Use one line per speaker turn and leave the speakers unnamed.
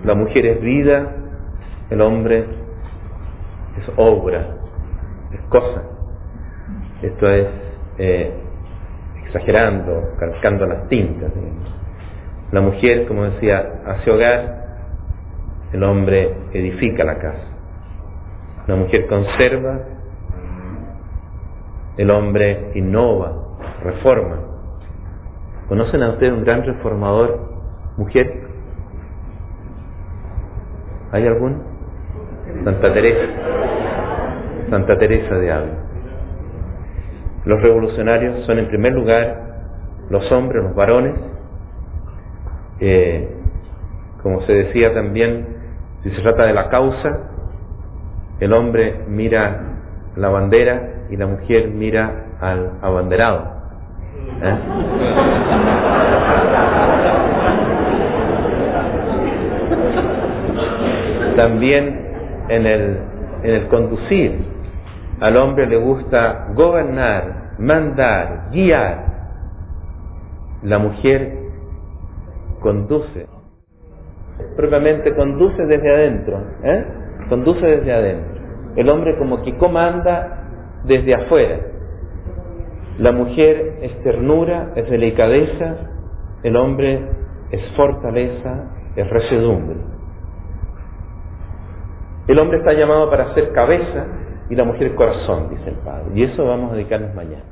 La mujer es vida, el hombre es obra, es cosa. Esto es exagerando, calcando las tintas, digamos. La mujer, como decía, hace hogar, el hombre edifica la casa. La mujer conserva, el hombre innova, reforma. ¿Conocen a ustedes un gran reformador, mujer? ¿Hay algún? Santa Teresa. Santa Teresa de Ávila. Los revolucionarios son en primer lugar los hombres, los varones. Como se decía también, si se trata de la causa, el hombre mira la bandera y la mujer mira al abanderado. También en el conducir, al hombre le gusta gobernar, mandar, guiar. La mujer conduce, propiamente conduce desde adentro, conduce desde adentro. El hombre como que comanda desde afuera. La mujer es ternura, es delicadeza, el hombre es fortaleza, es resedumbre. El hombre está llamado para ser cabeza y la mujer corazón, dice el Padre. Y eso vamos a dedicarnos mañana.